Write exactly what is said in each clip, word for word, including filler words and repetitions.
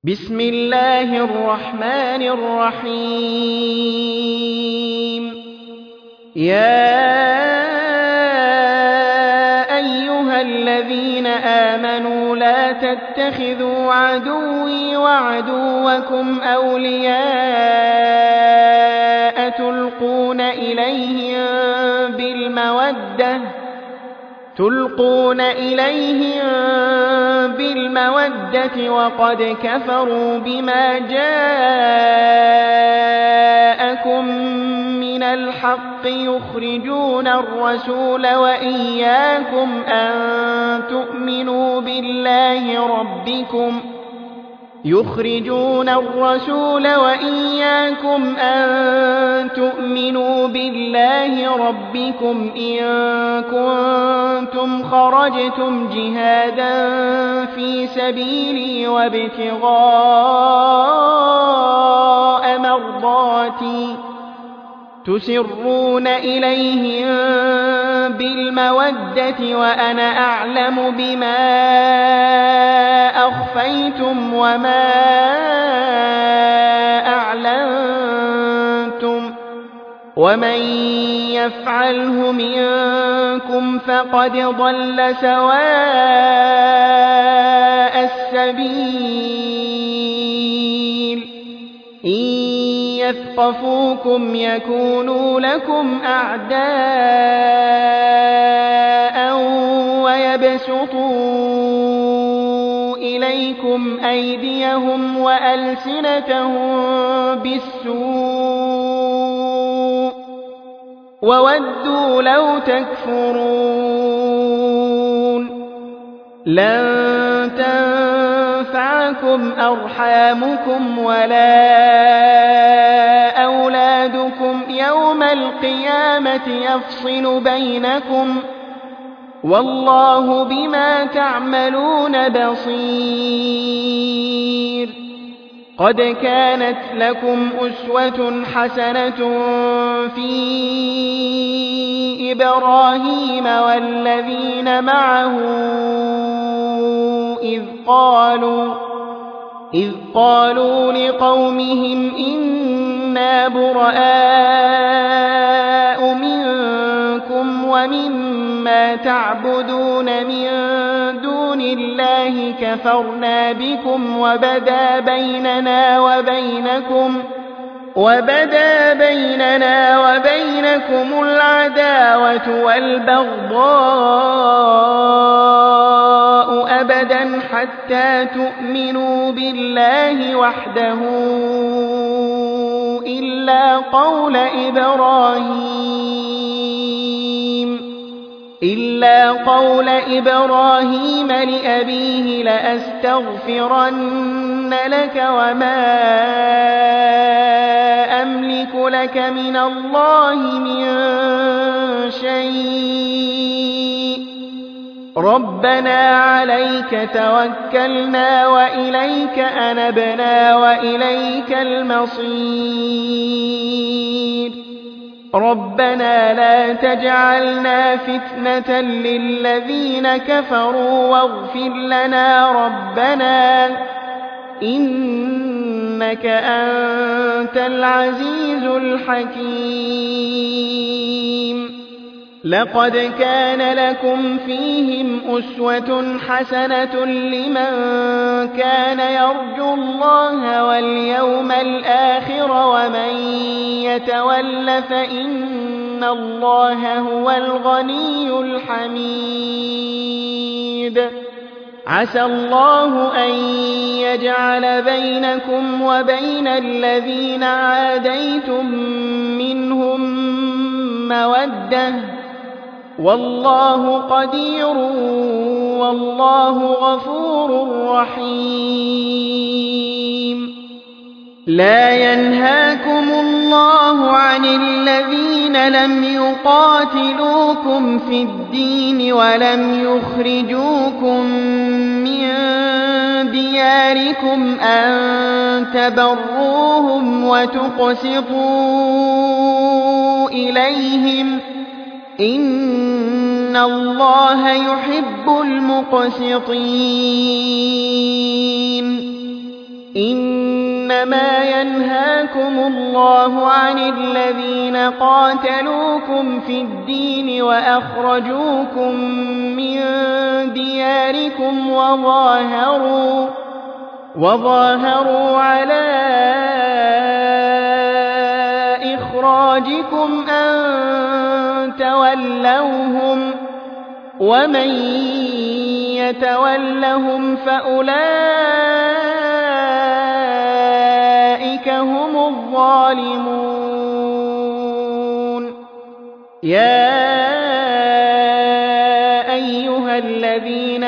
بسم الله الرحمن الرحيم يا أيها الذين آمنوا لا تتخذوا عدوي وعدوكم أولياء تلقون إليهم بالمودة تلقون إليهم بالمودة وقد كفروا بما جاءكم من الحق يخرجون الرسول وإياكم أن تؤمنوا بالله ربكم يخرجون الرسول وإياكم أن تؤمنوا بالله ربكم إن كنتم خرجتم جهادا في سبيلي وابتغاء مرضاتي تسرون إليهم بالمودة وأنا أعلم بما أخفيتم وما أعلنتم ومن يفعله منكم فقد ضل سواء السبيل إن يثقفوكم يكونوا لكم أعداء ويبسطوا إليكم أيديهم وألسنتهم بالسوء وودوا لو تكفرون لن تنفعكم أرحامكم ولا أولادكم يوم القيامة يفصل بينكم والله بما تعملون بصير قد كانت لكم أسوة حسنة في إبراهيم والذين معه إذ قالوا إذ قالوا لقومهم إنا براء منكم ومما تعبدون من دون الله كفرنا بكم وبدا بيننا وبينكم وبدا بيننا وبينكم العداوة والبغضاء أبدا حتى تؤمنوا بالله وحده إلا قول إبراهيم إلا قول إبراهيم لأبيه لأستغفرن لك وما أملك لك من الله من شيء ربنا عليك توكلنا وإليك أنبنا وإليك المصير ربنا لا تجعلنا فتنة للذين كفروا واغفر لنا ربنا إنك أنت العزيز الحكيم لقد كان لكم فيهم أسوة حسنة لمن كان يرجو الله واليوم الآخر ومن يتول فإن الله هو الغني الحميد عسى الله أن يجعل بينكم وبين الذين عاديتم منهم مودة والله قدير والله غفور رحيم لا ينهاكم الله عن الذين لم يقاتلوكم في الدين ولم يخرجوكم من دياركم أن تبروهم وتقسطوا إليهم إن الله يحب المقسطين إنما ينهاكم الله عن الذين قاتلوكم في الدين وأخرجوكم من دياركم وظاهروا, وظاهروا على إخراجكم أن تولوهم ومن يتولهم فأولئك هم الظالمون. يا أيها الذين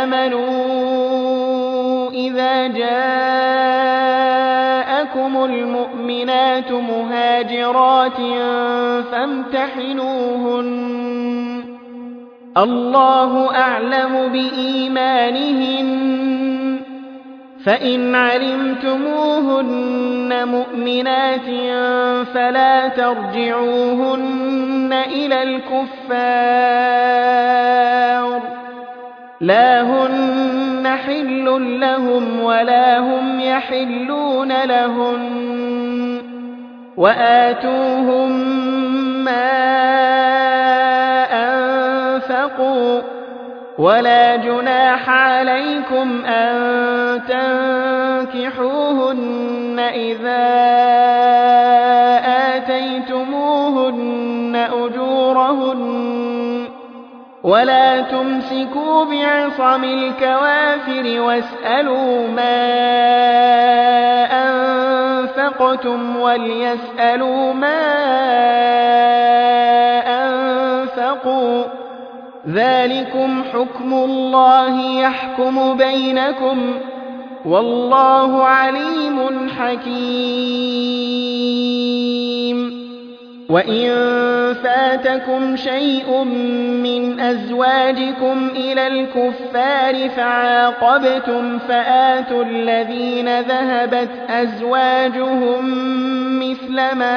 آمنوا إذا جاءكم المؤمنات مهاجرات فامتحنوهن الله أعلم بإيمانهن فإن علمتموهن مؤمنات فلا ترجعوهن إلى الكفار لا هن حل لهم ولا هم يحلون لهن وآتوهم ما أنفقوا ولا جناح عليكم أن تنكحوهن إذا آتيتموهن أجورهن ولا تمسكوا بعصم الكوافر واسألوا ما أنفقتم وليسألوا ما أنفقوا ذلكم حكم الله يحكم بينكم والله عليم حكيم. وإن فاتكم شيء من أزواجكم إلى الكفار فعاقبتم فآتوا الذين ذهبت أزواجهم مثل ما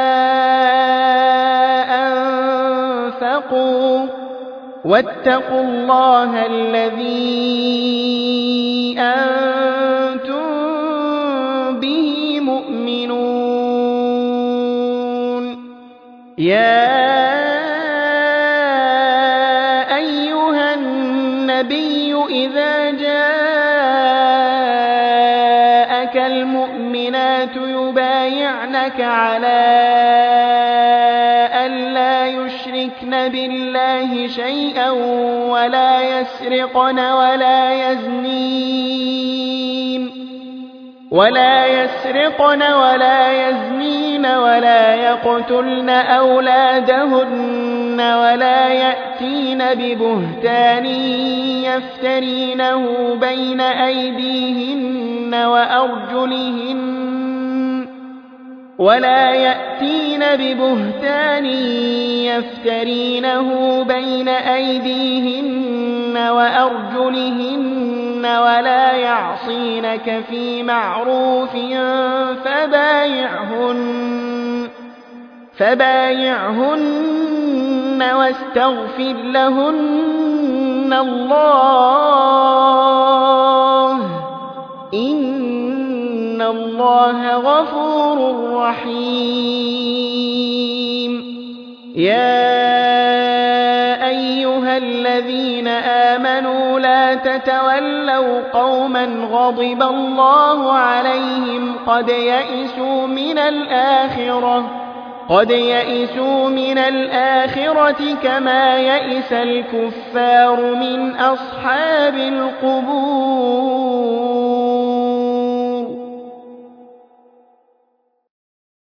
أنفقوا واتقوا الله الذي أنتم به مؤمنون. يا أيها النبي إذا جاءك المؤمنات يبايعنك على ألا يشركن بالله شيئا ولا يسرقن ولا يزنين ولا يسرقن ولا يزنين ولا يقتلن أولادهن ولا يأتين ببهتان يفترينه بين أيديهن وأرجلهن ولا يأتين ببهتان يفترينه بين أيديهن وأرجلهن ولا يعصينك في معروف فبايعهن فبايعهن واستغفر لهن الله إن الله غفور رحيم. يا أيها الذين آمنوا لا تتولوا قوما غضب الله عليهم قد يئسوا من الآخرة قد يئسوا من الآخرة كما يئس الكفار من أصحاب القبور.